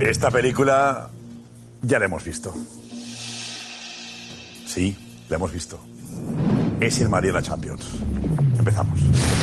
Esta película ya la hemos visto. Sí, la hemos visto. Es el Madrid de la Champions. Empezamos.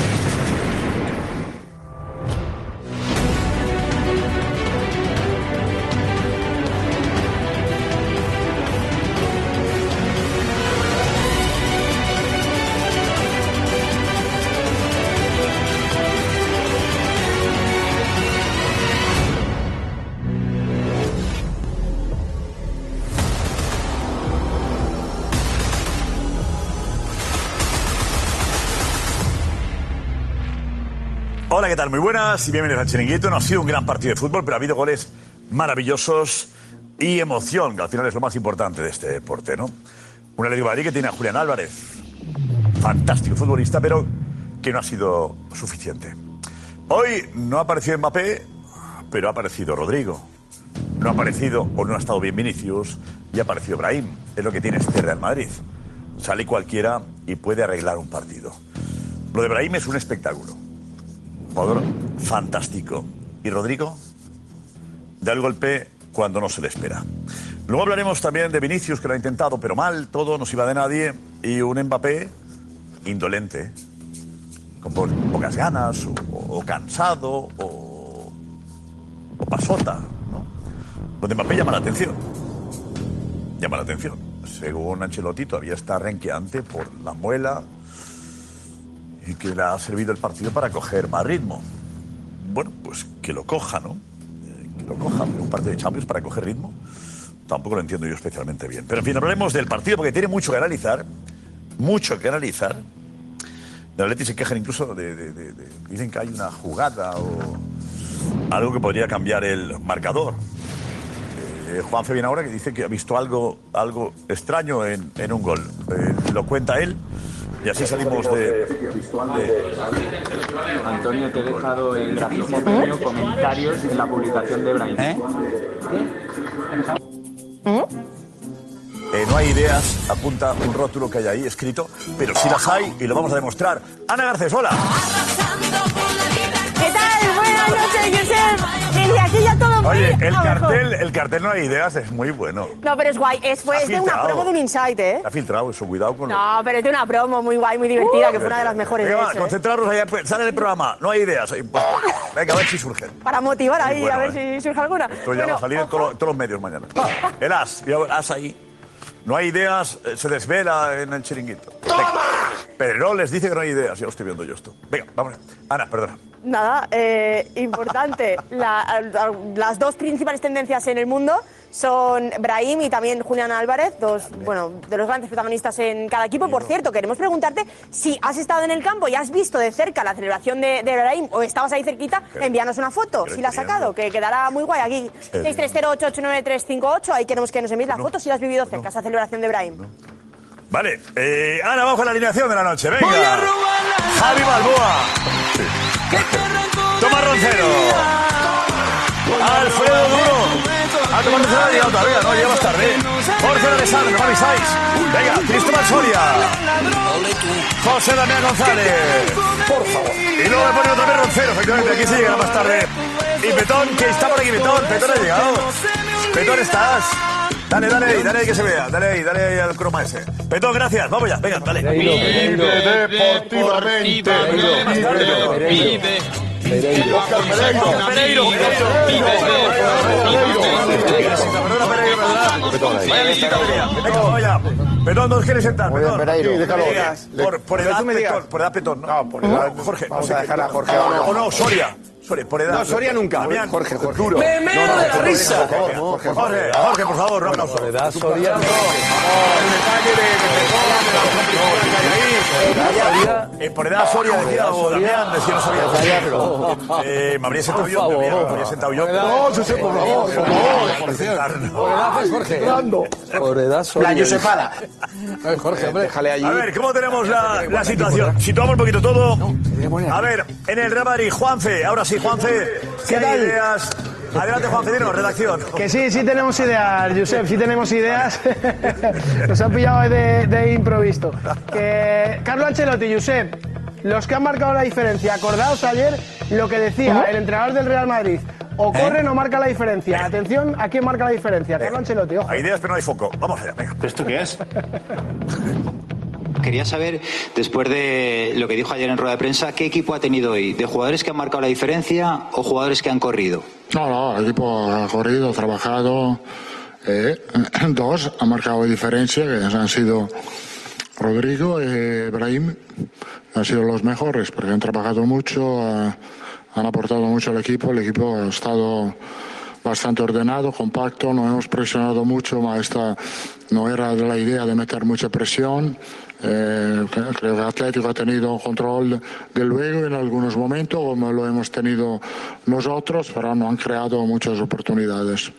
Hola, ¿qué tal? Muy buenas y bienvenidos al Chiringuito. No ha sido un gran partido de fútbol, pero ha habido goles maravillosos y emoción, que al final es lo más importante de este deporte, ¿no? Un Atlético de Madrid que tiene a Julián Álvarez, fantástico futbolista, pero que no ha sido suficiente. Hoy no ha aparecido Mbappé, pero ha aparecido Rodrigo. No ha aparecido o no ha estado bien Vinicius y ha aparecido Brahim. Es lo que tiene este Real Madrid. Sale cualquiera y puede arreglar un partido. Lo de Brahim es un espectáculo. Jugador fantástico. ¿Y Rodrigo? Da el golpe cuando no se le espera. Luego hablaremos también de Vinicius, que lo ha intentado, pero mal, todo, no se iba de nadie. Y un Mbappé indolente, con pocas ganas, o cansado, o pasota, ¿no? Donde Mbappé llama la atención. Llama la atención. Según Ancelotti, todavía está renqueante por la muela y que le ha servido el partido para coger más ritmo. Bueno, pues que lo coja, ¿no? Que lo coja, pero un partido de Champions para coger ritmo tampoco lo entiendo yo especialmente bien. Pero en fin, hablaremos del partido porque tiene mucho que analizar. Mucho que analizar. De Atleti se quejan incluso dicen que hay una jugada o algo que podría cambiar el marcador. Juanfe viene ahora que dice que ha visto algo extraño en un gol. Lo cuenta él. Y así salimos Antonio, te he dejado el grafismo pequeño comentarios en la publicación de Brahim. No hay ideas, apunta un rótulo que hay ahí escrito, pero sí las hay y lo vamos a demostrar. Ana Garcés, hola. ¿Qué tal? Buenas noches, Josep. Desde aquí ya todo muy... Oye, el cartel no hay ideas, es muy bueno. No, pero es guay. Es de una promo de un Insight, ¿eh? Ha filtrado eso, cuidado con... No, pero es de una promo muy guay, muy divertida, que fue una de las mejores venga, de va, hecho, concentrarnos ahí, sale el programa, no hay ideas. Venga, a ver si surgen. Para motivar ahí, bueno, a ver si surge alguna. Esto ya va a salir en todos los medios mañana. El as ahí. No hay ideas, se desvela en el Chiringuito. Venga. Pero no les dice que no hay ideas, ya lo estoy viendo yo esto. Venga, vamos. Ana, perdona. Nada, importante. Las dos principales tendencias en el mundo son Brahim y también Julián Álvarez, de los grandes protagonistas en cada equipo. Por cierto, queremos preguntarte si has estado en el campo y has visto de cerca la celebración de Brahim o estabas ahí cerquita, envíanos una foto, si la has sacado, que quedará muy guay aquí. 630888938, ahí queremos que nos envíes la foto si la has vivido cerca, esa celebración de Brahim. Vale, Ana, vamos con la alineación de la noche, venga. Javi Balboa. Tomás Roncero. Alfredo Duro. Tomás Roncero ha llegado todavía, no, llega más tarde. Jorge Alessandro, no me avisáis. Venga, Cristóbal Soria. José Damián González. Por favor. Y luego me pone otra vez Roncero, efectivamente, aquí se llegará más tarde. Y Petón, que está por aquí, Petón. Petón ha llegado. Petón, ¿estás? Dale ahí que se vea. Dale ahí al croma ese. Petón, gracias. Vamos ya, venga, dale. Vive deportivamente. Vive. Pereiro. Vaya, Petón, ¿dónde quieres sentar? Muy bien, Pereiro. Por edad, Petón, ¿no? No, por edad. Jorge. Vamos a dejar a Jorge. O no, Soria, por edad. No, Soria nunca. Jorge. Duro. Me meo de la risa. Jorge, por favor, no aplauso. Por edad, Soria. Por edad, Soria decía, o Damián decía, no sabía. Me habría sentado yo. No, José, por favor. Por edad es Jorge. Por edad, Soria. La Josepada. Jorge, hombre, déjale allí. A ver, ¿cómo tenemos la situación? Situamos un poquito todo. A ver, en el Real Madrid, Juanfe. Ahora sí, Juanfe. ¿Qué ideas? Adelante, Juanfe, dinos, redacción. Que sí tenemos ideas, Josep, sí tenemos ideas. Nos han pillado de improviso. Que Carlo Ancelotti, Josep, los que han marcado la diferencia, acordaos ayer lo que decía el entrenador del Real Madrid. o corre no marca la diferencia. Atención, ¿a quién marca la diferencia? Carlo Ancelotti, ojo. Hay ideas, pero no hay foco. Vamos allá, venga. ¿Esto qué es? Quería saber, después de lo que dijo ayer en rueda de prensa, ¿qué equipo ha tenido hoy? ¿De jugadores que han marcado la diferencia o jugadores que han corrido? No, el equipo ha corrido, trabajado. Dos han marcado diferencia, que han sido Rodrigo y Brahim. Han sido los mejores porque han trabajado mucho, han aportado mucho al equipo. El equipo ha estado bastante ordenado, compacto, no hemos presionado mucho, esta no era la idea de meter mucha presión. Creo que Atlético ha tenido control del juego en algunos momentos, como lo hemos tenido nosotros, pero no han creado muchas oportunidades.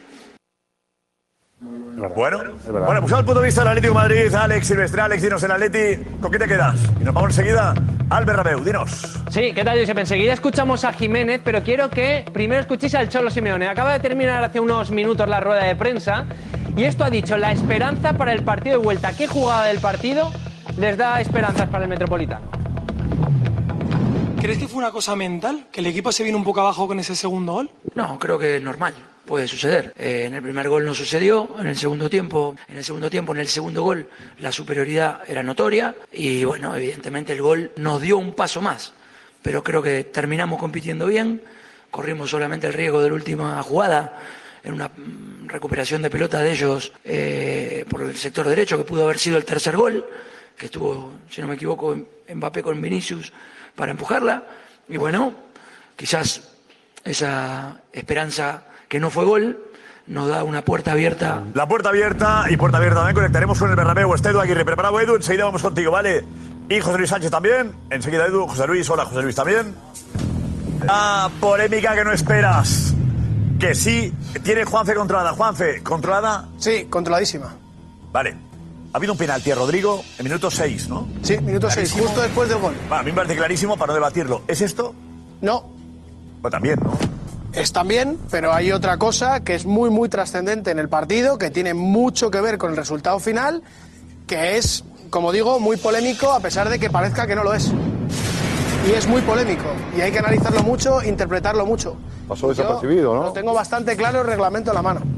Bueno, pues al punto de vista del Atlético de Madrid, Alex Silvestre. Alex, dinos el Atleti, ¿con qué te quedas? Y nos vamos enseguida al Bernabéu, dinos. Sí, ¿qué tal, Josep? Enseguida escuchamos a Jiménez, pero quiero que primero escuchéis al Cholo Simeone. Acaba de terminar hace unos minutos la rueda de prensa y esto ha dicho, la esperanza para el partido de vuelta. ¿Qué jugada del partido les da esperanzas para el Metropolitano? ¿Crees que fue una cosa mental? ¿Que el equipo se vino un poco abajo con ese segundo gol? No, creo que es normal. Puede suceder. En el primer gol no sucedió, en el segundo tiempo, en el segundo gol, la superioridad era notoria y bueno, evidentemente el gol nos dio un paso más, pero creo que terminamos compitiendo bien, corrimos solamente el riesgo de la última jugada, en una recuperación de pelota de ellos por el sector derecho, que pudo haber sido el tercer gol, que estuvo, si no me equivoco, Mbappé con Vinicius para empujarla, y bueno, quizás esa esperanza que no fue gol, nos da una puerta abierta. La puerta abierta y puerta abierta también. Conectaremos con el Bernabéu. Está Edu Aguirre. Preparado, Edu. Enseguida vamos contigo, ¿vale? Y José Luis Sánchez también. Enseguida, Edu. José Luis. Hola, José Luis también. La polémica que no esperas. Que sí tiene Juanfe controlada. Juanfe, ¿controlada? Sí, controladísima. Vale. Ha habido un penalti a Rodrigo en minuto 6, ¿no? Sí, minuto 6, justo después del gol. Bueno, a mí me parece clarísimo para no debatirlo. ¿Es esto? No. Pues también, ¿no? Es también, pero hay otra cosa que es muy, muy trascendente en el partido, que tiene mucho que ver con el resultado final, que es, como digo, muy polémico a pesar de que parezca que no lo es. Y es muy polémico, y hay que analizarlo mucho, interpretarlo mucho. Pasó desapercibido, ¿no? Lo tengo bastante claro el reglamento en la mano.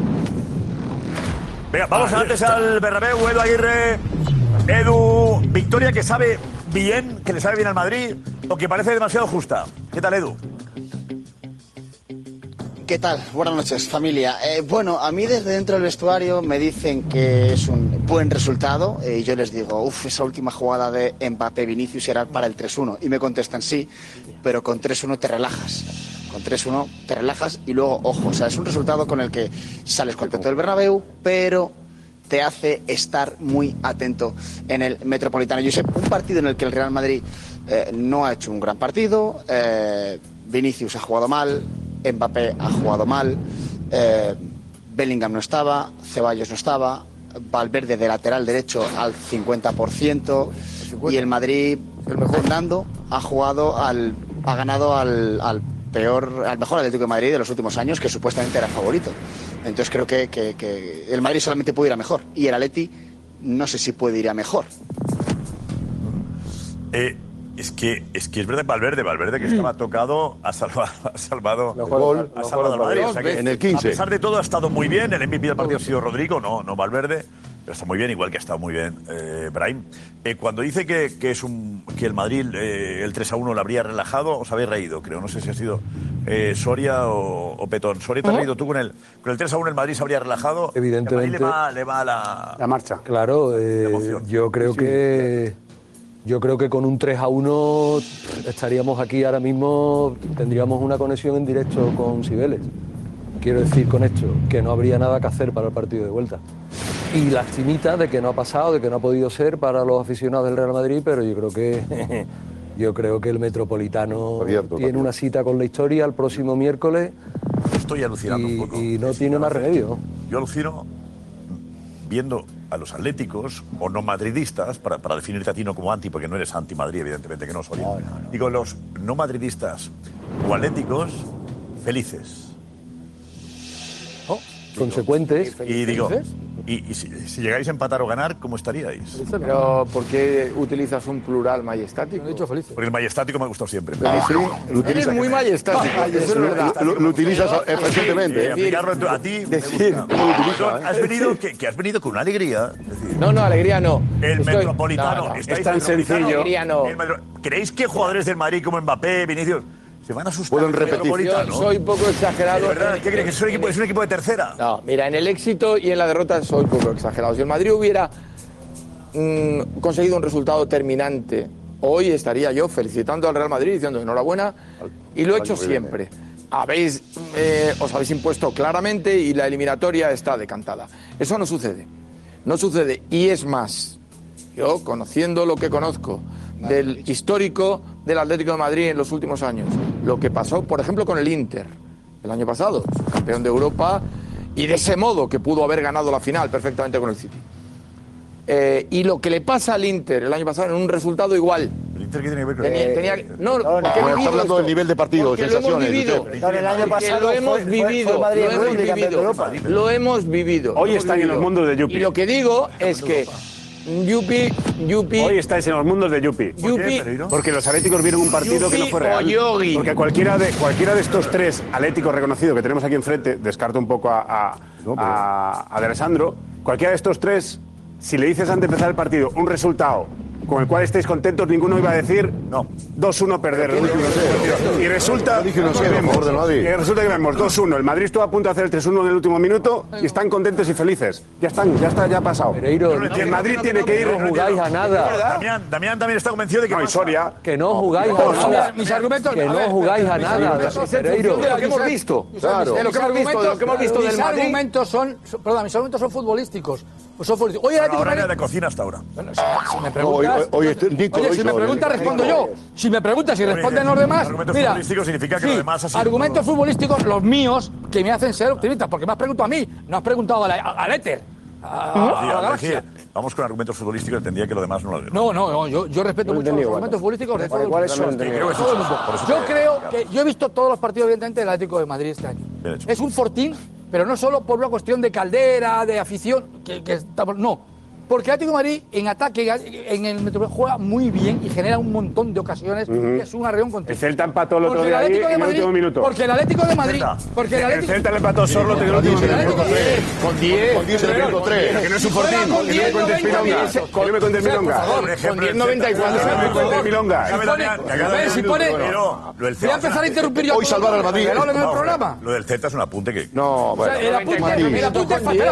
Venga, vamos antes al Bernabéu. Edu Aguirre. Edu, victoria que sabe bien, que le sabe bien al Madrid, o que parece demasiado justa. ¿Qué tal, Edu? ¿Qué tal? Buenas noches, familia. Bueno, a mí desde dentro del vestuario me dicen que es un buen resultado y yo les digo, esa última jugada de Mbappé-Vinicius era para el 3-1 y me contestan sí, pero con 3-1 te relajas. Con 3-1 te relajas y luego, ojo, o sea, es un resultado con el que sales contento del Bernabéu, pero te hace estar muy atento en el Metropolitano. Yo sé, un partido en el que el Real Madrid no ha hecho un gran partido, Vinicius ha jugado mal, Mbappé ha jugado mal, Bellingham no estaba, Ceballos no estaba, Valverde de lateral derecho al 50% y el Madrid, Fernando, ha ganado al mejor Atlético de Madrid de los últimos años, que supuestamente era favorito. Entonces creo que el Madrid solamente puede ir a mejor y el Atleti no sé si puede ir a mejor. Es que es verdad, Valverde que estaba tocado, ha salvado al Madrid. O sea que, en el 15. A pesar de todo ha estado muy bien. El MVP del partido ha sido Rodrigo, no Valverde, pero está muy bien, igual que ha estado muy bien Brahim. Cuando dice que el Madrid el 3-1 lo habría relajado, os habéis reído, creo. No sé si ha sido Soria o Petón. Soria, ¿te has reído tú con el 3-1 el Madrid se habría relajado? Evidentemente. El Madrid le va la marcha. Claro, yo creo que con un 3-1 estaríamos aquí ahora mismo, tendríamos una conexión en directo con Cibeles. Quiero decir con esto que no habría nada que hacer para el partido de vuelta. Y lastimita de que no ha pasado, de que no ha podido ser para los aficionados del Real Madrid, pero yo creo que el Metropolitano tiene una cita con la historia el próximo miércoles. Estoy alucinando un poco. Y no tiene más remedio. Yo alucino viendo a los atléticos o no madridistas, para definirte a ti no como anti, porque no eres anti-Madrid, evidentemente que no soy. No. Digo, los no madridistas o atléticos felices. Consecuentes. Y digo, Y si llegáis a empatar o ganar, ¿cómo estaríais? Pero, ¿por qué utilizas un plural majestático? Lo he dicho felices. Porque el majestático me ha gustado siempre. Eres muy majestático. Eso es verdad. Lo utilizas eficientemente. Aplicarlo a ti. Has venido con una alegría. No, alegría no. El Metropolitano. Es tan sencillo. ¿Creéis que jugadores del Madrid como Mbappé, Vinicius, se van a asustar? Pueden repetir. Yo soy poco exagerado. ¿De verdad? ¿Qué crees? ¿Que es un equipo de tercera? No, mira, en el éxito y en la derrota soy poco exagerado. Si el Madrid hubiera conseguido un resultado terminante, hoy estaría yo felicitando al Real Madrid diciendo enhorabuena, y lo he hecho siempre. Os habéis impuesto claramente y la eliminatoria está decantada. Eso no sucede. No sucede. Y es más, yo, conociendo lo que conozco del histórico del Atlético de Madrid en los últimos años, lo que pasó, por ejemplo, con el Inter el año pasado, campeón de Europa, y de ese modo que pudo haber ganado la final perfectamente con el City. Y lo que le pasa al Inter el año pasado en un resultado igual. ¿El Inter qué tiene que ver con está hablando del nivel de partido, de sensaciones. El año pasado lo hemos vivido. Hoy están en los mundos de Yupi. Y lo que digo es que Yupi. Hoy estáis en los mundos de Yupi. Porque los atléticos vieron un partido que no fue real. Porque cualquiera de estos tres atléticos reconocidos que tenemos aquí enfrente, descarto un poco a De Alessandro, cualquiera de estos tres, si le dices antes de empezar el partido un resultado con el cual estéis contentos, ninguno iba a decir 2-1 perder. Y resulta que vemos 2-1. El Madrid estuvo a punto de hacer el 3-1 en el último minuto y están contentos y felices. Ya ha pasado. El Madrid tiene que ir. No jugáis a nada. Damián también está convencido de que Soria. Que no jugáis a nada. Mis argumentos. Que no jugáis a nada. De lo que hemos visto. Claro. De lo que hemos visto del Madrid. Mis argumentos son futbolísticos. Oye, ahora era de cocina hasta ahora. Si me preguntas, si me preguntas respondo yo. Si me preguntas y responden los demás, argumentos mira, futbolísticos significa que lo demás ha sido argumentos futbolísticos, los míos, que me hacen ser optimista, porque me has preguntado a mí, no has preguntado al éter, a la galaxia. Vamos con argumentos futbolísticos, entendía que lo demás no lo... No, yo respeto mucho los argumentos futbolísticos de todo el mundo. Yo creo que yo he visto todos los partidos, evidentemente, del Atlético de Madrid este año. Es un fortín, pero no solo por una cuestión de caldera, de afición, no. Porque el Atlético de Madrid en ataque en el Metropolitano juega muy bien y genera un montón de ocasiones. Es un arreón continuo. El Celta empató el otro día ahí en el último minuto. Porque el Atlético de Madrid... El Celta le empató solo en el último minuto. Con 10 en el minuto 3. Que no es un fortín. Que no me cuentes milonga. Que no me cuentes milonga. Con 10 94. Que no me cuentes milonga. Si pone... Voy a empezar a interrumpir yo. Hoy salvar al Madrid. En el programa. Lo del Celta es un apunte que... No, bueno. El apunte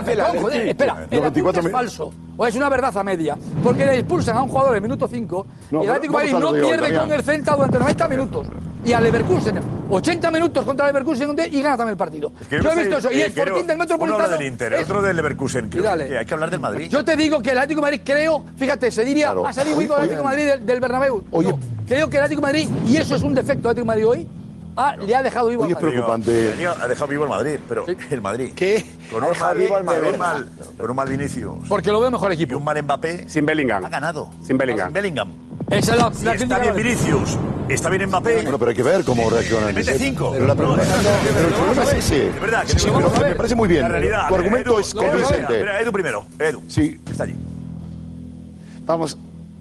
es falso. O es una verdad a media. Porque le expulsan a un jugador en el minuto 5 y el Atlético de Madrid no pierde con el Celta durante 90 minutos. Y al Leverkusen, 80 minutos contra el Leverkusen y gana también el partido. Yo he visto eso. Y el Sporting del Metropolitano... Uno habla del Inter, otro del Leverkusen. Creo que hay que hablar del Madrid. Yo te digo que el Atlético de Madrid fíjate, se diría, ha salido muy con el Atlético de Madrid del Bernabéu. Creo que el Atlético de Madrid, y eso es un defecto del Atlético de Madrid hoy, le ha dejado vivo al Madrid. Es preocupante. Ha dejado vivo el Madrid, pero el Madrid. ¿Qué? Con un mal Vinicius. Porque lo veo mejor equipo. Y un mal Mbappé. Sin Bellingham. Ha ganado. Sin Bellingham. Esa es la está bien Vinicius, está bien Mbappé. Bueno, pero hay que ver cómo reaccionan. Mete 5. Pero el problema es ese. Es verdad. Me parece muy bien. La realidad. Tu argumento es convincente. Espera, Edu primero. Edu. Sí. Está allí. Vamos.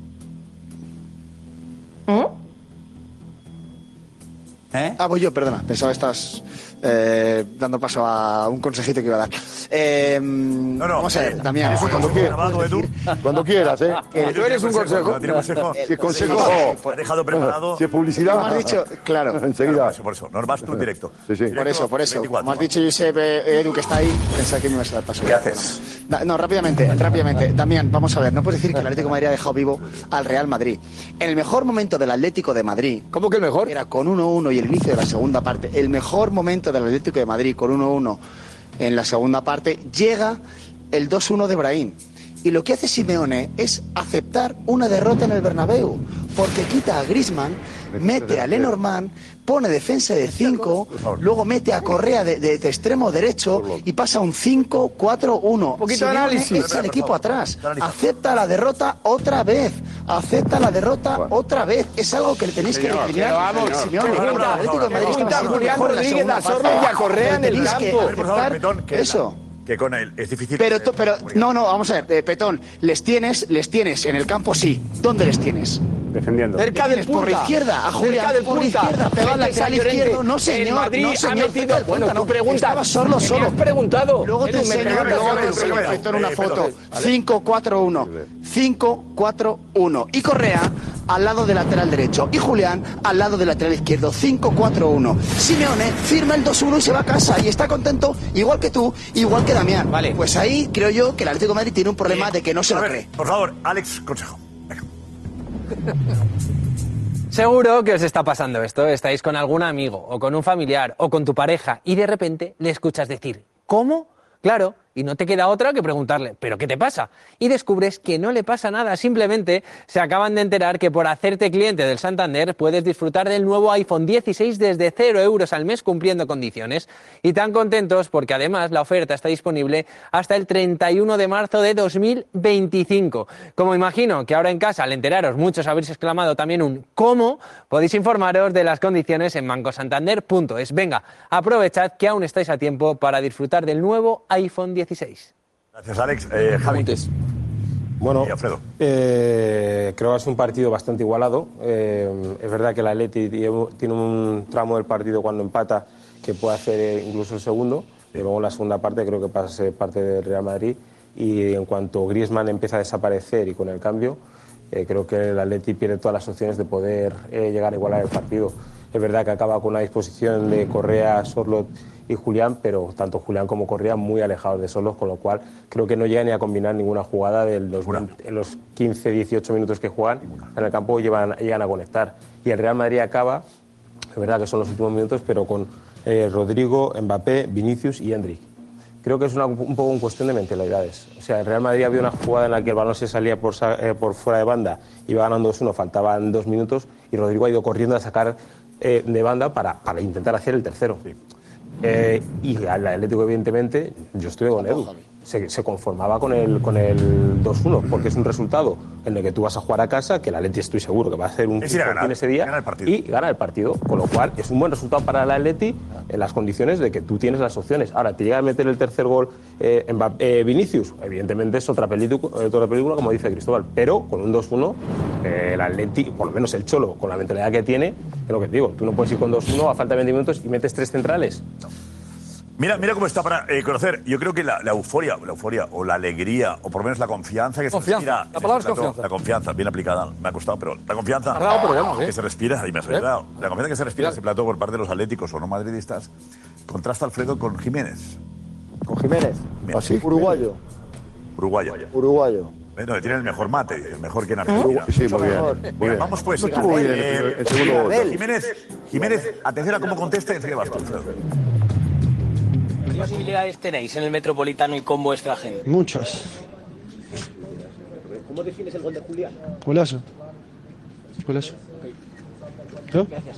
Voy yo, perdona. Pensaba que estabas dando paso a un consejito que iba a dar. Vamos a ver, Damián. Cuando quieras, ¿eh? Tú eres un consejo. Si es consejo. Te ha dejado preparado. Si es publicidad. Como has dicho, claro. Enseguida. Por eso. No vas tú en directo. Sí. Por eso. Como has dicho, Josep, Edu, que está ahí, pensaba que me ibas a dar paso. ¿Qué haces? No, rápidamente. Damián, vamos a ver. No puedes decir que el Atlético de Madrid ha dejado vivo al Real Madrid. En el mejor momento del Atlético de Madrid. ¿Cómo que el mejor? Era con 1-1 y el inicio de la segunda parte. El mejor momento del Atlético de Madrid con 1-1 en la segunda parte llega el 2-1 de Brahim. Y lo que hace Simeone es aceptar una derrota en el Bernabéu, porque quita a Griezmann, mete a Lenormand, pone defensa de 5, luego mete a Correa de extremo derecho y pasa un 5-4-1. Poquito de análisis. Echa el equipo atrás, acepta la derrota otra vez, Es algo que le tenéis que recriminar a Simeone. El Atlético de Madrid está Julián Rodríguez, a Sorno y a Correa en el campo. Eso. que con él es difícil. Pero no, vamos a ver, Petón, les tienes en el campo, sí. ¿Dónde les tienes? Defendiendo. Cerca del punta. Por la izquierda, a Julián, por la izquierda, te va al lateral izquierdo. No, señor, el Madrid no, señor. Ha metido, bueno, tú preguntas. Estaba solo. Me has preguntado. Luego te enseño en una foto. 5-4-1. 5-4-1. Y Correa al lado del lateral derecho. Y Julián al lado del lateral izquierdo. 5-4-1. Simeone firma el 2-1 y se va a casa. Y está contento, igual que tú, igual que Damián. Vale. Pues ahí creo yo que el Atlético de Madrid tiene un problema de que no se lo cree. Por favor, Alex, consejo. Seguro que os está pasando esto. Estáis con algún amigo o con un familiar o con tu pareja y de repente le escuchas decir ¿cómo? Claro, y no te queda otra que preguntarle ¿pero qué te pasa? Y descubres que no le pasa nada, simplemente se acaban de enterar que por hacerte cliente del Santander puedes disfrutar del nuevo iPhone 16 desde 0 euros al mes cumpliendo condiciones. Y tan contentos porque además la oferta está disponible hasta el 31 de marzo de 2025. Como imagino que ahora en casa al enteraros muchos habéis exclamado también un ¿cómo? Podéis informaros de las condiciones en bancosantander.es. Venga, aprovechad que aún estáis a tiempo para disfrutar del nuevo iPhone 16. Gracias, Alex. Javi. Bueno, creo que es un partido bastante igualado. Es verdad que el Atleti tiene un tramo del partido cuando empata que puede hacer incluso el segundo, pero luego en la segunda parte creo que pasa a ser parte del Real Madrid y en cuanto Griezmann empieza a desaparecer y con el cambio, creo que el Atleti pierde todas las opciones de poder llegar a igualar el partido. Es verdad que acaba con una disposición de Correa, Sorloth y Julián, pero tanto Julián como Correa muy alejados de Sorloth, con lo cual creo que no llega ni a combinar ninguna jugada en los 15-18 minutos que juegan en el campo llegan a conectar. Y el Real Madrid acaba, es verdad que son los últimos minutos, pero con Rodrigo, Mbappé, Vinicius y Endrick. Creo que es un poco en cuestión de mentalidades. O sea, el Real Madrid había una jugada en la que el balón se salía por fuera de banda, iba ganando 2-1, faltaban 2 minutos y Rodrigo ha ido corriendo a sacar de banda para intentar hacer el tercero. Y el Atlético, evidentemente, yo estuve con Edu, se conformaba con el 2-1, porque es un resultado en el que tú vas a jugar a casa, que el Atleti estoy seguro que va a hacer un fortín ese día y gana el partido, con lo cual es un buen resultado para el Atleti en las condiciones de que tú tienes las opciones. Ahora, te llega a meter el tercer gol Vinicius, evidentemente es otra película, como dice Cristóbal, pero con un 2-1 el Atleti, por lo menos el Cholo, con la mentalidad que tiene, es lo que te digo, tú no puedes ir con 2-1 a falta de 20 minutos y metes 3 centrales. Mira cómo está para conocer. Yo creo que la euforia o la alegría, o por lo menos la confianza que se respira. La palabra es confianza. La confianza, bien aplicada. Me ha costado, pero la confianza que se respira, ahí me has ayudado. La confianza que se respira en ese plató por parte de los atléticos o no madridistas, contrasta Alfredo con Jiménez. ¿Con Jiménez? ¿Así? Uruguayo. Uruguayo. Bueno, tiene el mejor mate, el mejor que en Argentina. Sí, muy bien. Muy bien. Vamos pues. El segundo gol. Jiménez, atención a cómo contesta y enseguida vas tú, Alfredo. ¿Qué posibilidades tenéis en el Metropolitano y con vuestra gente? Muchas. ¿Cómo defines el gol de Julián? Golazo. ¿No? Gracias.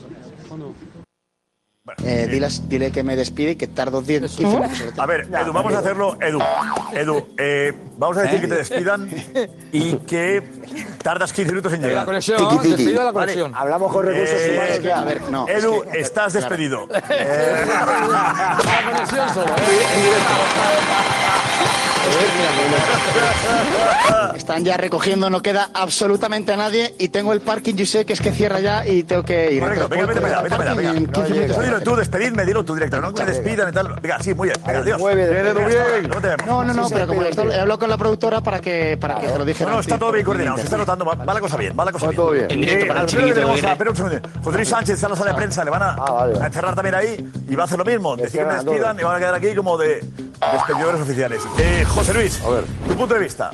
Dile que me despide y que tardo 10-15 minutos. A ver, Edu, vamos a hacerlo. Edu, vamos a decir que te despidan y que tardas 15 minutos en llegar. La conexión, despedida la conexión. Vale. Hablamos con recursos humanos ya. A ver, no. Edu, estás despedido. La conexión solo. Están ya recogiendo, no queda absolutamente nadie y tengo el parking, yo sé que es que cierra ya y tengo que ir. Correcto, venga, vete para allá. Dilo tú, dilo tú directo, no que me despidan y tal. Venga, sí, muy bien. Venga, adiós. No, pero como he hablado con la productora para que te lo dijera. No, está todo bien coordinado, se está notando, va la cosa bien, Todo bien. En directo para el chiquito. Espera un segundo. José Luis Sánchez está en la sala de prensa, le van a encerrar también ahí y va a hacer lo mismo. Decir que me despidan y van a quedar aquí como de despedidores oficiales. José Luis, tu punto de vista.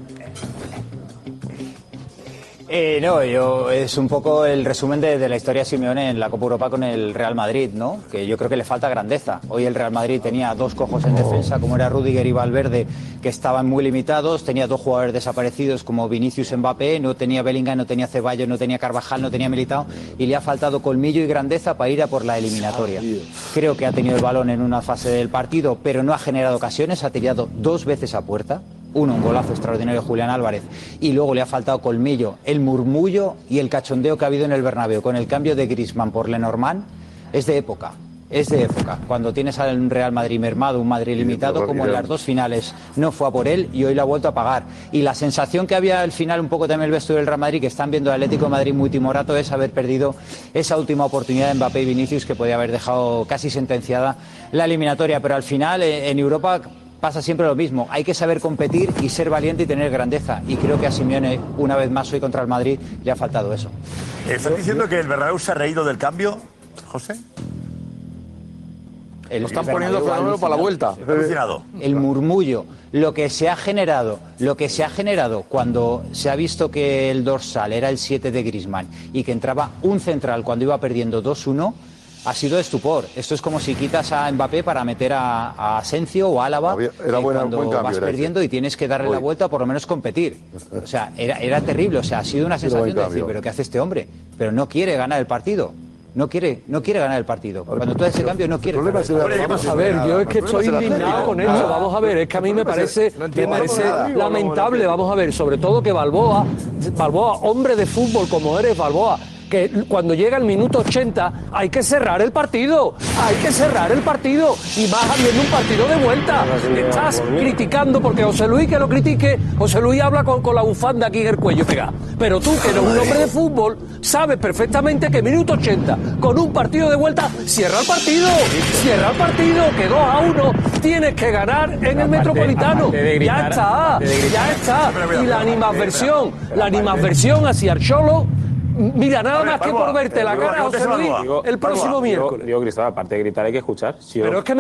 Es un poco el resumen de la historia de Simeone en la Copa Europa con el Real Madrid, ¿no? Que yo creo que le falta grandeza. Hoy el Real Madrid tenía 2 cojos en defensa, como era Rüdiger y Valverde, que estaban muy limitados. Tenía 2 jugadores desaparecidos, como Vinicius y Mbappé. No tenía Bellingham, no tenía Ceballos, no tenía Carvajal, no tenía Militao. Y le ha faltado colmillo y grandeza para ir a por la eliminatoria. Creo que ha tenido el balón en una fase del partido, pero no ha generado ocasiones. Ha tirado 2 veces a puerta. Un golazo extraordinario de Julián Álvarez y luego le ha faltado colmillo, el murmullo y el cachondeo que ha habido en el Bernabéu con el cambio de Griezmann por Lenormand es de época. es de época. Cuando tienes al Real Madrid mermado, un Madrid limitado, como en las dos finales no fue a por él y hoy lo ha vuelto a pagar. Y la sensación que había al final, un poco también el vestuario del Real Madrid, que están viendo al Atlético de Madrid muy timorato, es haber perdido esa última oportunidad de Mbappé y Vinicius, que podía haber dejado casi sentenciada la eliminatoria. Pero al final, en Europa pasa siempre lo mismo. Hay que saber competir y ser valiente y tener grandeza. Y creo que a Simeone, una vez más hoy contra el Madrid, le ha faltado eso. ¿Estás diciendo que el Bernabéu se ha reído del cambio, José? Lo están poniendo fenómeno para la vuelta. El murmullo, lo que se ha generado cuando se ha visto que el dorsal era el 7 de Griezmann y que entraba un central cuando iba perdiendo 2-1, ha sido de estupor. Esto es como si quitas a Mbappé para meter a Asensio o a Álava cuando buen cambio, vas perdiendo y tienes que darle la vuelta, por lo menos competir. O sea, era terrible. O sea, ha sido una sensación de decir, ¿pero qué hace este hombre? Pero no quiere ganar el partido. No quiere ganar el partido. Cuando tú haces ese cambio no quiere. Vamos a ver, yo es que estoy indignado con esto. Vamos a ver, es que a mí me parece lamentable. Vamos a ver, sobre todo que Balboa, hombre de fútbol como eres, Balboa, que cuando llega el minuto 80 hay que cerrar el partido, y más habiendo un partido de vuelta. Estás criticando, porque José Luis, que lo critique, José Luis habla con la bufanda aquí en el cuello pegada, pero tú, que eres un hombre de fútbol, sabes perfectamente que minuto 80 con un partido de vuelta cierra el partido, que 2-1 tienes que ganar en el Metropolitano. Ya está. Y la animadversión hacia el Cholo. Mira, nada más que por verte la cara, José Luis, el próximo miércoles. Digo, Cristóbal, aparte de gritar hay que escuchar. Pero es que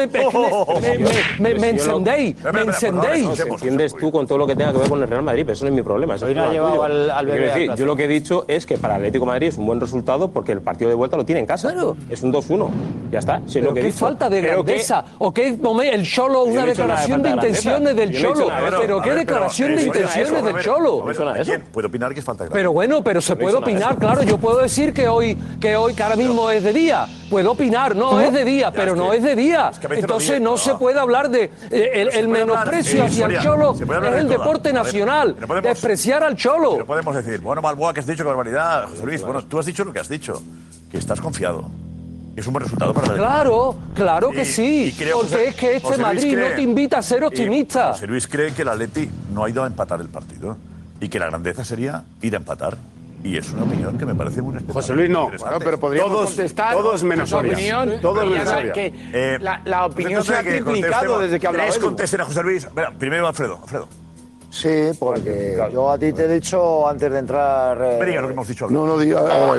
me encendéis. Entiendes tú con todo lo que tenga que ver con el Real Madrid, pero eso no es mi problema. Hoy no ha llevado al bebé. Yo lo que he dicho es que para el Atlético de Madrid es un buen resultado porque el partido de vuelta lo tiene en casa. Claro. Es un 2-1. Ya está. Si es lo que he dicho. Falta de grandeza. ¿O qué el Cholo, una declaración de intenciones del Cholo? ¿Pero qué declaración de intenciones del Cholo? Puedo opinar que es falta de grandeza. Pero bueno, se puede opinar. Claro, yo puedo decir que hoy que ahora mismo es de día. Puedo opinar, no es de día, pero no es de día. Entonces no se puede hablar de el menosprecio hacia el Cholo, es el deporte nacional, despreciar al Cholo. Pero podemos decir, bueno, Balboa, que has dicho, qué barbaridad, José Luis, bueno, tú has dicho lo que has dicho, que estás confiado. Es un buen resultado para el Claro que sí, porque es que este Madrid no te invita a ser optimista. José Luis cree que el Atleti no ha ido a empatar el partido y que la grandeza sería ir a empatar. Y es una opinión que me parece muy respetable. José Luis no, pero podríamos contestar. Todos menos Soria. Todos menos Soria. La opinión se ha triplicado desde que hablaba. Contesten a José Luis. Primero Alfredo. Sí, porque yo a ti te he dicho antes de entrar... Me diga lo que hemos dicho. No diga...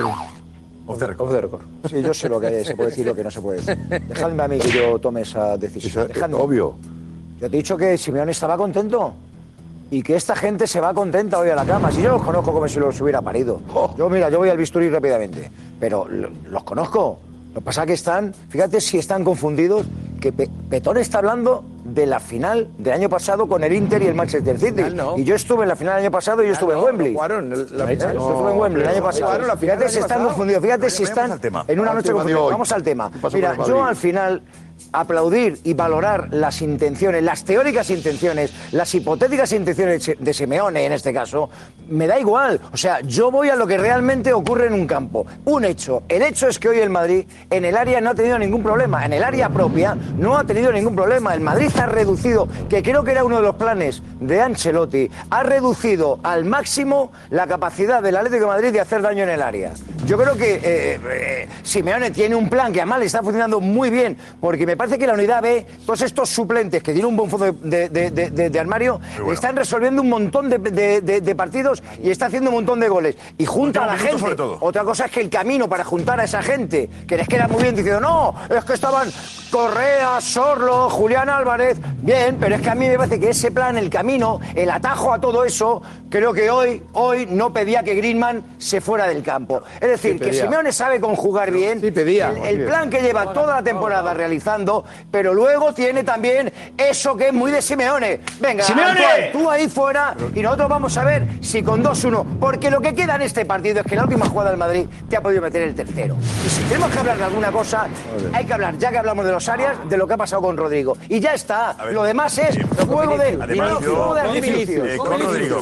Off the record. Sí, yo sé lo que se puede decir y lo que no se puede decir. Dejadme a mí que yo tome esa decisión. Obvio. Yo te he dicho que Simeone estaba contento. Y que esta gente se va contenta hoy a la cama. Si yo los conozco como si los hubiera parido. Yo voy al bisturí rápidamente. Pero los conozco. Lo que pasa es que fíjate si están confundidos, que Petón está hablando de la final del año pasado con el Inter y el Manchester City. Y yo estuve en la final del año pasado y yo estuve en Wembley. Estuve en Wembley el año pasado. Fíjate si están confundidos, fíjate si están en una noche confundidos. Vamos al tema. Mira, yo al final... aplaudir y valorar las intenciones, las teóricas intenciones, las hipotéticas intenciones de Simeone en este caso, me da igual. O sea, yo voy a lo que realmente ocurre en un campo. Un hecho. El hecho es que hoy el Madrid en el área no ha tenido ningún problema. En el área propia no ha tenido ningún problema. El Madrid ha reducido, que creo que era uno de los planes de Ancelotti, ha reducido al máximo la capacidad del Atlético de Madrid de hacer daño en el área. Yo creo que Simeone tiene un plan que además le está funcionando muy bien, porque me parece que la unidad B, todos estos suplentes que tienen un buen fondo de armario, están resolviendo un montón de partidos y está haciendo un montón de goles. Y junta a la gente. Otra cosa es que el camino para juntar a esa gente, que les queda muy bien diciendo, no, es que estaban Correa, Sorlo, Julián Álvarez, bien, pero es que a mí me parece que ese plan, el camino, el atajo a todo eso, creo que hoy no pedía que Griezmann se fuera del campo. Es decir, que Simeone sabe conjugar bien el plan que lleva toda la temporada realizando, pero luego tiene también eso que es muy de Simeone. Venga, Antoine, tú ahí fuera y nosotros vamos a ver si con 2-1, porque lo que queda en este partido es que la última jugada del Madrid te ha podido meter el tercero. Y si tenemos que hablar de alguna cosa, hay que hablar, ya que hablamos de los 2 áreas de lo que ha pasado con Rodrigo. Y ya está. Lo demás es juego de Vinicius. Con Rodrigo.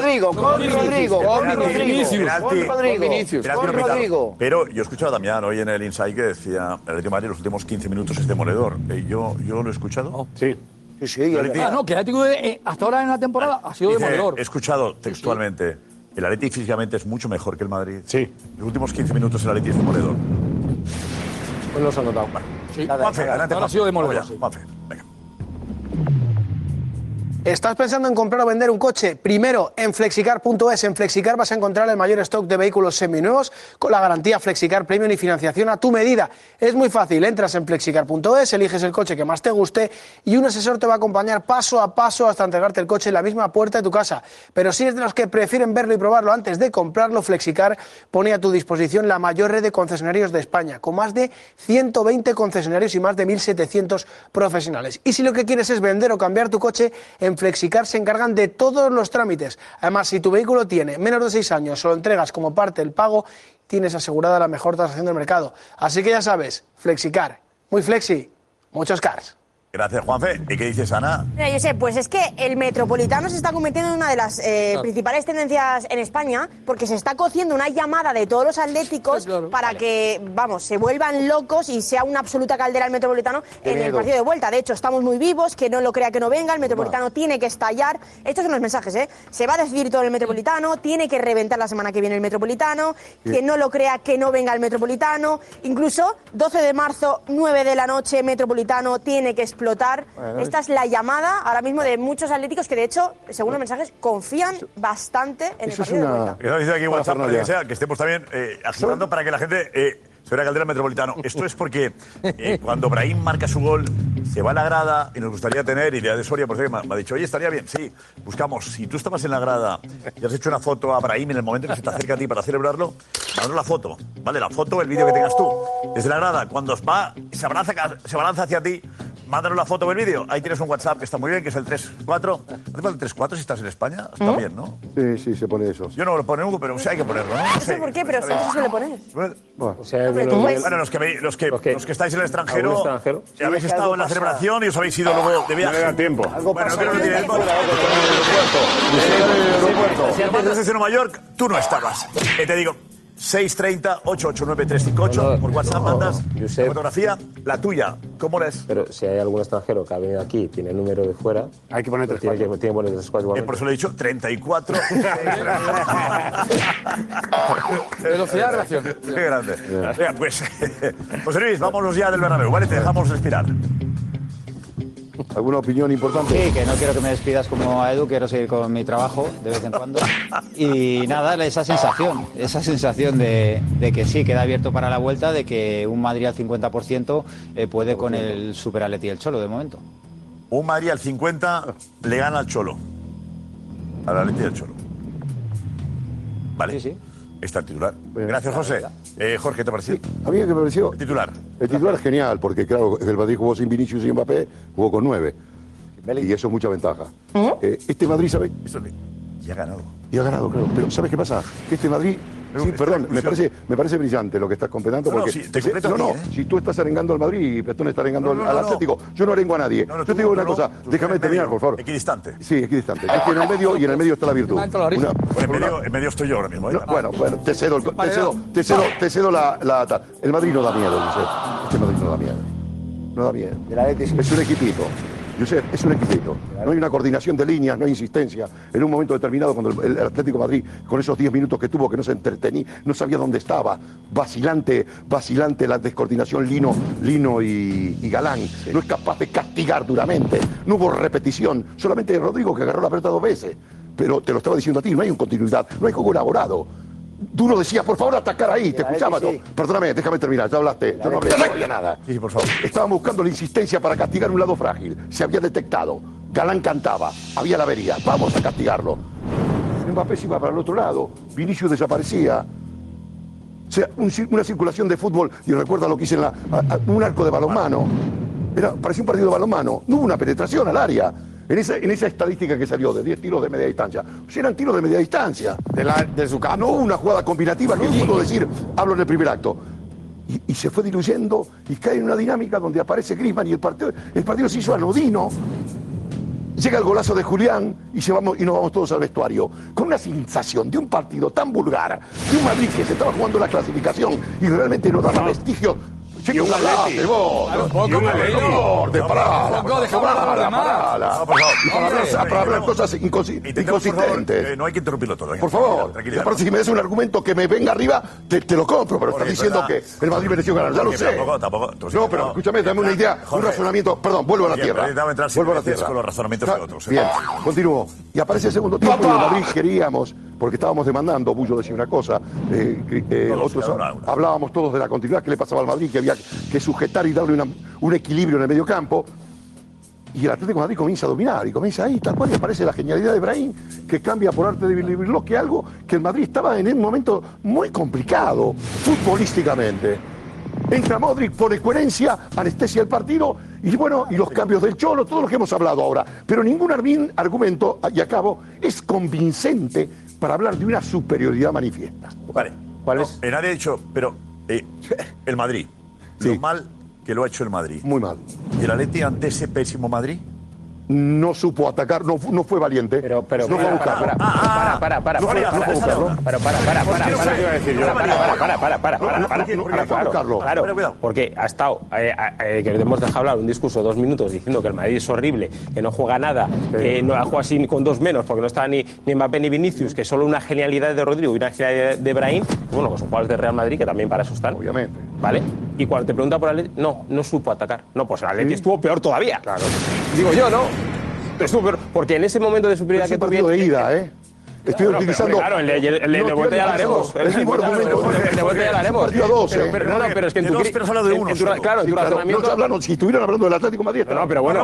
Pero yo he escuchado a Damián hoy en el Inside que decía el Atlético de Madrid en los últimos 15 minutos es demoledor. ¿Yo lo he escuchado? Sí. No, que el Atlético hasta ahora en la temporada ha sido demoledor. He escuchado textualmente, el Atlético físicamente es mucho mejor que el Madrid. Sí. Los últimos 15 minutos el Atlético es demoledor. Pues los han notado. Sí. Juanfe, adelante. Ahora ha sido demoledor. Juanfe, venga. ¿Estás pensando en comprar o vender un coche? Primero, en Flexicar.es. En Flexicar vas a encontrar el mayor stock de vehículos seminuevos con la garantía Flexicar Premium y financiación a tu medida. Es muy fácil. Entras en Flexicar.es, eliges el coche que más te guste y un asesor te va a acompañar paso a paso hasta entregarte el coche en la misma puerta de tu casa. Pero si eres de los que prefieren verlo y probarlo antes de comprarlo, Flexicar pone a tu disposición la mayor red de concesionarios de España, con más de 120 concesionarios y más de 1.700 profesionales. Y si lo que quieres es vender o cambiar tu coche, en Flexicar se encargan de todos los trámites. Además, si tu vehículo tiene menos de 6 años o lo entregas como parte del pago, tienes asegurada la mejor tasación del mercado. Así que ya sabes, Flexicar. Muy flexi, muchos cars. Gracias, Juanfe. ¿Y qué dices, Ana? Mira, Josep, pues es que el Metropolitano se está convirtiendo en una de las principales tendencias en España, porque se está cociendo una llamada de todos los atléticos para que, vamos, se vuelvan locos y sea una absoluta caldera el Metropolitano en el partido de vuelta. De hecho, estamos muy vivos, que no lo crea que no venga, el Metropolitano tiene que estallar. Estos son los mensajes, ¿eh? Se va a decidir todo el Metropolitano, tiene que reventar la semana que viene el Metropolitano, que no lo crea que no venga el Metropolitano. Incluso 12 de marzo, 9 de la noche, Metropolitano tiene que explotar. Esta es la llamada ahora mismo de muchos atléticos que, de hecho, según los mensajes, confían bastante en el partido de vuelta. Estamos diciendo aquí en WhatsApp para que estemos también agitando para que la gente se vea caldera Metropolitano. Esto es porque cuando Brahim marca su gol, se va a la grada y nos gustaría tener idea de Soria, porque me ha dicho, oye, estaría bien, sí, buscamos. Si tú estabas en la grada y has hecho una foto a Brahim en el momento que se te acerca a ti para celebrarlo, mándanos la foto, ¿vale? La foto, el vídeo que tengas tú. Desde la grada, cuando va, se balanza hacia ti, mándanos la foto o el vídeo. Ahí tienes un WhatsApp que está muy bien, que es el 34. ¿Hace falta el 34 si estás en España? Está bien, ¿no? Sí, se pone eso. Yo no lo pongo, pero sí hay que ponerlo, ¿no? No sé por qué, pero sí se suele poner. Bueno, los que estáis en el extranjero, habéis estado en la celebración y os habéis ido luego de viaje. No le da tiempo. Bueno, no tiene tiempo. Si antes desde Nueva York, tú no estabas. Te digo, 630-889-358. Por WhatsApp mandas la fotografía, la tuya. ¿Cómo es? Pero si hay algún extranjero que ha venido aquí y tiene el número de fuera, hay que poner 34. Tiene que poner 34. Por eso le he dicho 34. Velocidad de reacción. Qué grande. Venga, pues, José Luis, vámonos ya del Bernabéu, ¿vale? Te dejamos respirar. ¿Alguna opinión importante? Sí, que no quiero que me despidas como a Edu, quiero seguir con mi trabajo de vez en cuando. Y nada, esa sensación de que sí, queda abierto para la vuelta, de que un Madrid al 50% puede con el Super Atleti y el Cholo de momento. Un Madrid al 50% le gana al Cholo. Al Atleti y al Cholo. Vale. Sí. Está el titular. Gracias, José. Jorge, ¿qué te pareció? A mí, ¿qué me pareció? El titular. El titular es genial, porque claro, el Madrid jugó sin Vinicius y Mbappé, jugó con 9. Y eso es mucha ventaja. Este Madrid, ¿sabes? Y ha ganado. Y ha ganado, claro. Pero ¿sabes qué pasa? Que este Madrid... Sí, perdón, me parece brillante lo que estás completando. Porque, si tú estás arengando al Madrid y Petón está arengando al Atlético, yo no arengo a nadie. Yo te digo una cosa, déjame terminar, por favor. Equidistante. Sí, equidistante. Es que en el medio, y en el medio está la virtud. En medio estoy yo ahora mismo. Bueno, te cedo la... El Madrid no da miedo, Josep. Este Madrid no da miedo. No da miedo. Es un equipito. Josep, es un equipito. No hay una coordinación de líneas, no hay insistencia. En un momento determinado, cuando el Atlético de Madrid, con esos 10 minutos que tuvo, que no se entretenía, no sabía dónde estaba. Vacilante la descoordinación Lino y Galán. Sí. No es capaz de castigar duramente. No hubo repetición. Solamente Rodrigo, que agarró la pelota 2 veces. Pero te lo estaba diciendo a ti, no hay continuidad, no hay juego elaborado. Tú lo decías, por favor, atacar ahí, te escuchaba. Sí. Perdóname, déjame terminar, ya hablaste. Yo no hablé nada. Sí, por favor. Estábamos buscando la insistencia para castigar un lado frágil. Se había detectado. Galán cantaba, había la avería. Vamos a castigarlo. Mbappé se iba para el otro lado. Vinicius desaparecía. O sea, una circulación de fútbol. Y recuerda lo que hice en un arco de balonmano. Parecía un partido de balonmano. No hubo una penetración al área. En esa estadística que salió de 10 tiros de media distancia, si eran tiros de media distancia. De su campo. No hubo una jugada combinativa que puedo decir, hablo en el primer acto. y se fue diluyendo y cae en una dinámica donde aparece Griezmann y el partido se hizo anodino. Llega el golazo de Julián y nos vamos todos al vestuario con una sensación de un partido tan vulgar, de un Madrid que se estaba jugando la clasificación y realmente no daba vestigio. Y un Atleti. Para hablar cosas inconsistentes. No hay que interrumpirlo todo. Por favor. Y aparte, si me das un argumento que me venga arriba, te lo compro. Pero estás diciendo que el Madrid mereció ganar. Ya lo sé. Tampoco. No, pero escúchame, dame una idea, un razonamiento. Perdón, vuelvo a la tierra. Vuelvo a la tierra. Con los razonamientos de otros. Bien, continúo. Y aparece el segundo tiempo y el Madrid queríamos, porque estábamos demandando, Bullo decía una cosa, otros hablábamos todos de la continuidad que le pasaba al Madrid, que había que sujetar y darle un equilibrio en el medio campo. Y el Atlético de Madrid comienza a dominar, y comienza ahí, tal cual, y aparece la genialidad de Brahim, que cambia por arte de Birloque algo que el Madrid estaba en un momento muy complicado, futbolísticamente. Entra Modric, pone coherencia, anestesia el partido, y bueno, y los cambios del Cholo, todo lo que hemos hablado ahora. Pero ningún argumento, y acabo, es convincente para hablar de una superioridad manifiesta. Vale. ¿Cuál es? Nadie ha dicho, pero el Madrid, lo mal que lo ha hecho el Madrid. Muy mal. ¿Y el Atleti ante ese pésimo Madrid? No supo atacar, no fue valiente. No fue a buscarlo. Claro, porque ha estado, que hemos dejado hablar un discurso de 2 minutos diciendo que el Madrid es horrible, que no juega nada, que no juega así con 2 menos, porque no está ni Mbappé ni Vinicius, que solo una genialidad de Rodrigo y una genialidad de Brahim. Bueno, pues son jugadores de Real Madrid que también para eso están. Obviamente. ¿Vale? Y cuando te pregunta por el Atleti, no supo atacar. No, pues el Atleti estuvo peor todavía. Claro. Digo yo, ¿no? Estuvo peor, porque en ese momento de superioridad que tuvieron... de ida, Estoy utilizando... Claro, el de vuelta ya lo haremos. El de vuelta ya lo haremos. Pero es que en tu... Pero has hablado de uno. Claro, en tu razonamiento... Si estuvieran hablando del Atlético de Madrid... No, pero bueno,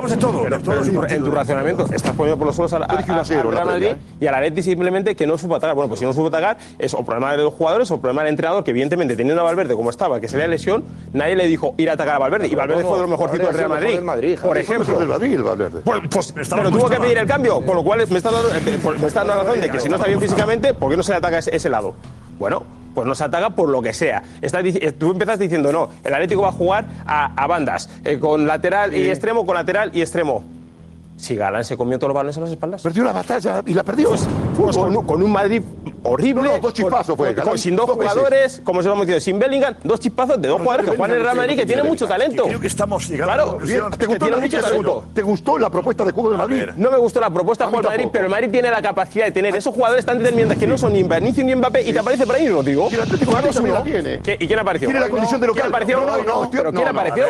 en tu razonamiento estás poniendo por los suelos al Real Madrid y al Atleti simplemente que no supo atacar. Bueno, pues si no supo atacar es o problema de los jugadores o problema del entrenador, que evidentemente teniendo a Valverde como estaba, que se le lesión, nadie le dijo ir a atacar a Valverde. Y Valverde fue de los mejorcitos del Real Madrid. Por ejemplo. Pues pero tuvo que pedir el cambio, con lo cual me está dando la razón de que si no está bien físicamente, ¿por qué no se le ataca ese lado? Bueno, pues no se ataca por lo que sea. Tú empezaste diciendo, no, el Atlético va a jugar a bandas, con lateral y extremo, con lateral y extremo. Si Galán se comió todos los balones a las espaldas. Perdió la batalla y la perdió. Pues con un Madrid horrible. No, 2 chispazos fue. Sin 2 jugadores, como se lo hemos dicho, sin Bellingham, 2 chispazos de 2 jugadores que juegan en el Real Madrid que tienen mucho talento. Creo que estamos llegando a la conclusión. ¿Te gustó la propuesta de juego del Madrid? No me gustó la propuesta de juego del Madrid, pero el Madrid tiene la capacidad de tener esos jugadores tan determinantes que no son ni Vinicius ni Mbappé y te aparece por ahí, ¿no digo? Y el Atlético de Madrid también la tiene. ¿Y quién apareció? Tiene la condición de local. ¿Quién apareció? ¿Pero quién apareció?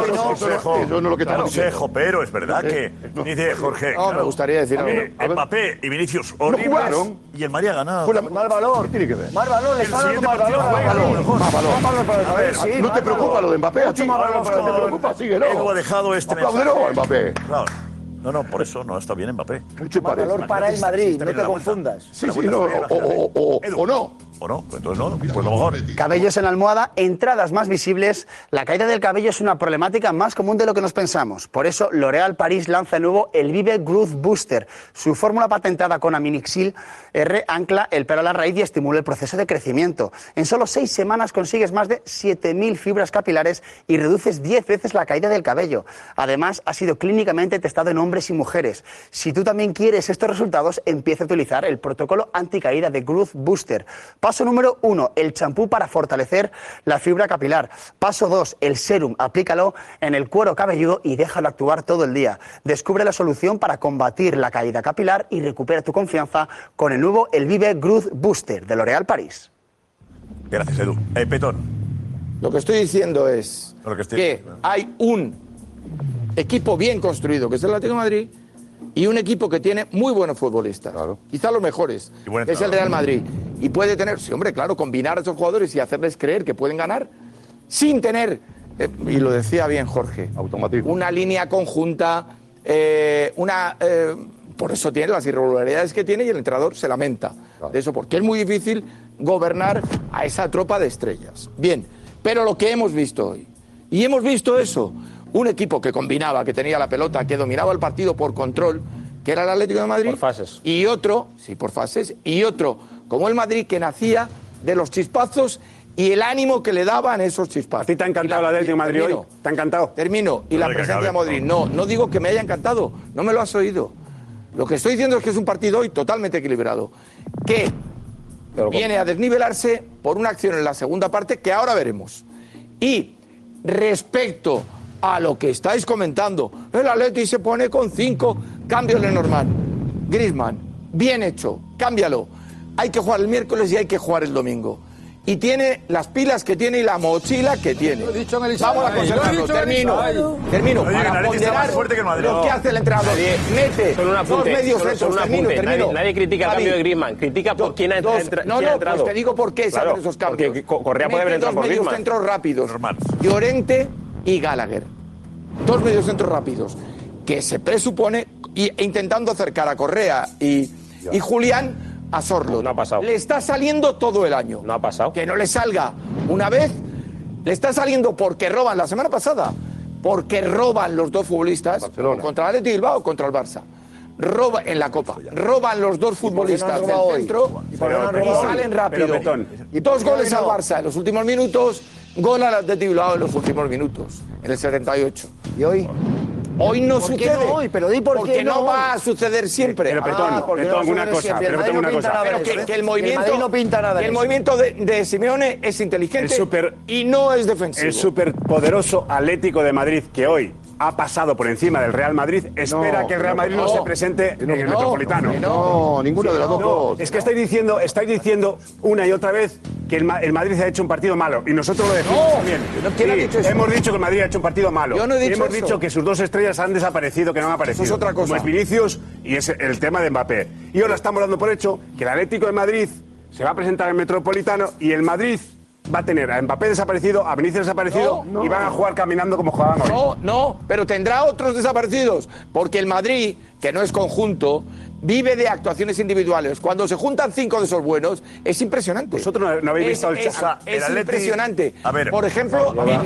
No, lo que te consejo, pero es verdad que dice Jorge. Me gustaría decir Mbappé y Vinicius horribles y el Madrid ha ganado. Mal valor. Tiene que ver. Mal valor, le está dando mal valor. A ver, ¿no te preocupa lo de Mbappé? ¿No te preocupa? Síguelo. Edu ha dejado este mensaje. Apláudelo, Mbappé. No, por eso no está bien Mbappé. Mucho Mal valor para el Madrid, no te confundas. Sí, no, o no. ¿O no? Pues entonces no, pues lo mejor. Cabellos en almohada, entradas más visibles. La caída del cabello es una problemática más común de lo que nos pensamos. Por eso, L'Oréal París lanza de nuevo el Vive Growth Booster. Su fórmula patentada con Aminixil R ancla el pelo a la raíz y estimula el proceso de crecimiento. En solo 6 semanas consigues más de 7.000 fibras capilares y reduces 10 veces la caída del cabello. Además, ha sido clínicamente testado en hombres y mujeres. Si tú también quieres estos resultados, empieza a utilizar el protocolo anticaída de Growth Booster. Paso número 1, el champú para fortalecer la fibra capilar. Paso 2, el serum. Aplícalo en el cuero cabelludo y déjalo actuar todo el día. Descubre la solución para combatir la caída capilar y recupera tu confianza con el nuevo El Vive Growth Booster de L'Oréal París. Gracias, Edu. Petón. Lo que estoy diciendo es que hay un equipo bien construido, que es el Atlético de Madrid, y un equipo que tiene muy buenos futbolistas, quizá los mejores, que es el Real Madrid. Y puede tener, sí, hombre, claro, combinar a esos jugadores y hacerles creer que pueden ganar sin tener, y lo decía bien Jorge, una línea conjunta, por eso tiene las irregularidades que tiene y el entrenador se lamenta de eso, porque es muy difícil gobernar a esa tropa de estrellas. Bien, pero lo que hemos visto hoy, y hemos visto eso, un equipo que combinaba, que tenía la pelota, que dominaba el partido por control, que era el Atlético de Madrid. Por fases. Y otro, sí, por fases, y otro, como el Madrid, que nacía de los chispazos y el ánimo que le daban esos chispazos. ¿A ti te ha encantado el Atlético de Madrid hoy? ¿Te ha encantado? Termino. Y la presencia de Modric. No digo que me haya encantado. No me lo has oído. Lo que estoy diciendo es que es un partido hoy totalmente equilibrado. Que viene a desnivelarse por una acción en la segunda parte que ahora veremos. Y respecto a lo que estáis comentando, el Atleti se pone con 5, cambios Lenormand, Griezmann, bien hecho, cámbialo. Hay que jugar el miércoles y hay que jugar el domingo. Y tiene las pilas que tiene y la mochila que tiene. Vamos a conservarlo. Termino. Para ponderar lo que hace el entrenador. Mete dos medios centros. Termino. Nadie critica el cambio de Griezmann. Critica por quién ha entrado. Pues te digo por qué se hacen esos cambios. Porque Correa puede haber entrado por Griezmann. Dos medios centros rápidos. Llorente y Gallagher. Dos medios centros rápidos. Que se presupone, intentando acercar a Correa y Julián a Sorloth. No ha pasado. Le está saliendo todo el año. No ha pasado. Que no le salga una vez, le está saliendo porque roban la semana pasada, porque roban los dos futbolistas, contra el Athletic Bilbao, contra el Barça. Roba en la Copa. Roban los dos futbolistas del centro y salen rápido. Y 2 goles al Barça en los últimos minutos, gol al Athletic Bilbao en los últimos minutos, en el 78. ¿Y hoy? Hoy no sucede. No hoy? Pero di por qué porque no va a suceder siempre. Pero Petón, una cosa. Pero que el movimiento de Simeone es inteligente y no es defensivo. El superpoderoso Atlético de Madrid que hoy ha pasado por encima del Real Madrid, espera que el Real Madrid no se presente en el Metropolitano. No, ninguno de los dos. Es que estáis diciendo una y otra vez que el Madrid ha hecho un partido malo. Y nosotros lo decimos también. ¿Quién ha dicho eso? Hemos dicho que el Madrid ha hecho un partido malo. Yo no he dicho y hemos eso. dicho que sus 2 estrellas han desaparecido, que no han aparecido. Eso es otra cosa. Como es Vinicius y es el tema de Mbappé. Y ahora estamos dando por hecho que el Atlético de Madrid se va a presentar en el Metropolitano y el Madrid va a tener a Mbappé desaparecido, a Vinicius desaparecido y van a jugar caminando como jugaban hoy. No, pero tendrá otros desaparecidos, porque el Madrid, que no es conjunto, vive de actuaciones individuales. Cuando se juntan 5 de esos buenos, es impresionante. Vosotros no habéis visto es impresionante. Por ejemplo,